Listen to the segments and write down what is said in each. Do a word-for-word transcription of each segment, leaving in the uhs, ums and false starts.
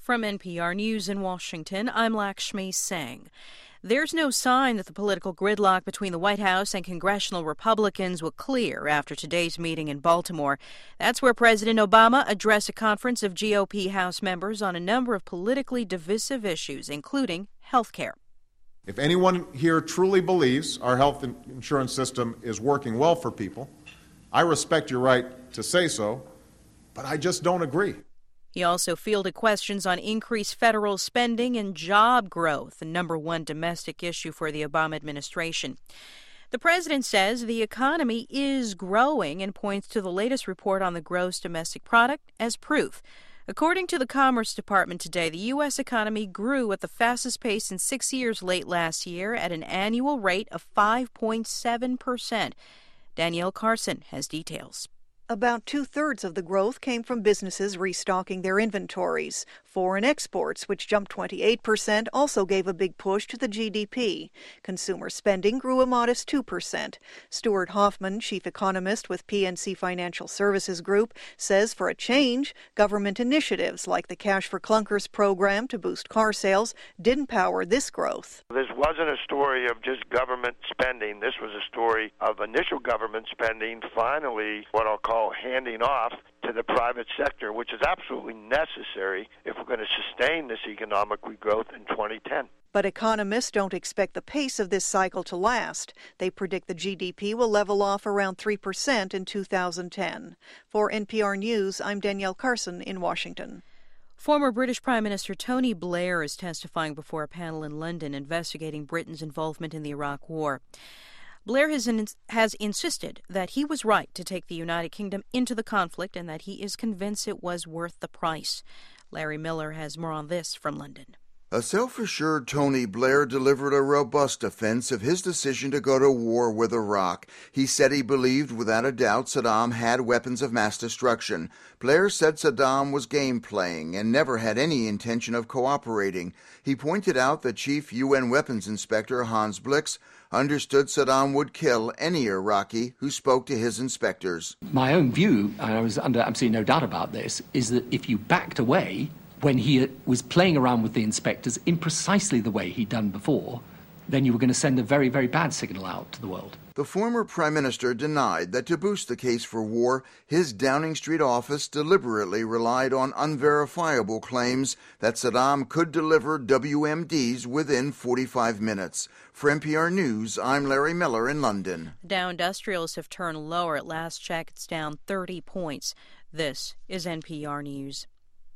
From N P R News in Washington, I'm Lakshmi Singh. There's no sign that the political gridlock between the White House and congressional Republicans will clear after today's meeting in Baltimore. That's where President Obama addressed a conference of G O P House members on a number of politically divisive issues, including health care. If anyone here truly believes our health insurance system is working well for people, I respect your right to say so, but I just don't agree. He also fielded questions on increased federal spending and job growth, the number one domestic issue for the Obama administration. The president says the economy is growing and points to the latest report on the gross domestic product as proof. According to the Commerce Department today, the U S economy grew at the fastest pace in six years late last year at an annual rate of five point seven percent. Danielle Carson has details. About two-thirds of the growth came from businesses restocking their inventories. Foreign exports, which jumped twenty-eight percent, also gave a big push to the G D P. Consumer spending grew a modest two percent. Stuart Hoffman, chief economist with P N C Financial Services Group, says for a change, government initiatives like the Cash for Clunkers program to boost car sales didn't power this growth. This wasn't a story of just government spending. This was a story of initial government spending, finally what I'll call handing off to the private sector, which is absolutely necessary if we're going to sustain this economic growth in twenty ten. But economists don't expect the pace of this cycle to last. They predict the G D P will level off around three percent in two thousand ten. For N P R News, I'm Danielle Carson in Washington. Former British Prime Minister Tony Blair is testifying before a panel in London investigating Britain's involvement in the Iraq War. Blair has, in, has insisted that he was right to take the United Kingdom into the conflict and that he is convinced it was worth the price. Larry Miller has more on this from London. A self-assured Tony Blair delivered a robust defense of his decision to go to war with Iraq. He said he believed without a doubt Saddam had weapons of mass destruction. Blair said Saddam was game-playing and never had any intention of cooperating. He pointed out that Chief U N Weapons Inspector Hans Blix understood Saddam would kill any Iraqi who spoke to his inspectors. My own view, and I was under absolutely no doubt about this, is that if you backed away when he was playing around with the inspectors in precisely the way he'd done before, then you were going to send a very, very bad signal out to the world. The former prime minister denied that to boost the case for war, his Downing Street office deliberately relied on unverifiable claims that Saddam could deliver W M Ds within forty-five minutes. For N P R News, I'm Larry Miller in London. Dow Industrials have turned lower. At last check, it's down thirty points. This is N P R News.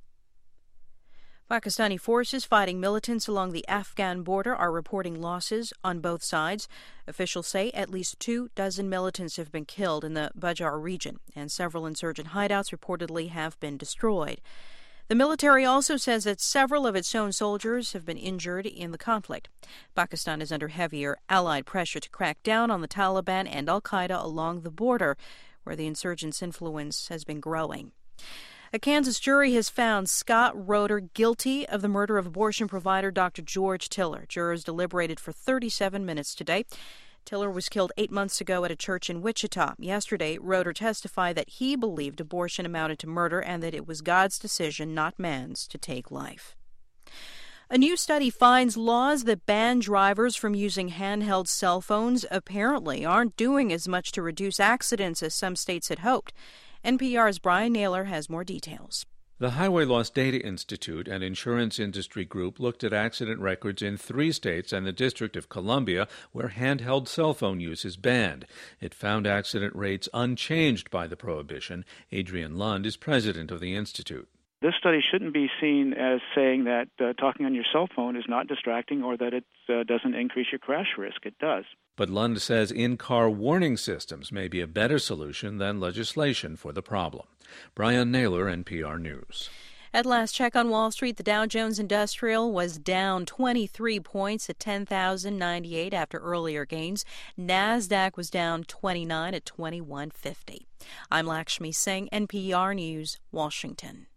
Pakistani forces fighting militants along the Afghan border are reporting losses on both sides. Officials say at least two dozen militants have been killed in the Bajar region, and several insurgent hideouts reportedly have been destroyed. The military also says that several of its own soldiers have been injured in the conflict. Pakistan is under heavier Allied pressure to crack down on the Taliban and al-Qaeda along the border, where the insurgents' influence has been growing. A Kansas jury has found Scott Roeder guilty of the murder of abortion provider Doctor George Tiller. Jurors deliberated for thirty-seven minutes today. Tiller was killed eight months ago at a church in Wichita. Yesterday, Roeder testified that he believed abortion amounted to murder and that it was God's decision, not man's, to take life. A new study finds laws that ban drivers from using handheld cell phones apparently aren't doing as much to reduce accidents as some states had hoped. N P R's Brian Naylor has more details. The Highway Loss Data Institute, an insurance industry group, looked at accident records in three states and the District of Columbia, where handheld cell phone use is banned. It found accident rates unchanged by the prohibition. Adrian Lund is president of the institute. This study shouldn't be seen as saying that uh, talking on your cell phone is not distracting or that it uh, doesn't increase your crash risk. It does. But Lund says in-car warning systems may be a better solution than legislation for the problem. Brian Naylor, N P R News. At last check on Wall Street, the Dow Jones Industrial was down twenty-three points at ten thousand ninety-eight after earlier gains. NASDAQ was down twenty-nine at twenty-one fifty. I'm Lakshmi Singh, N P R News, Washington.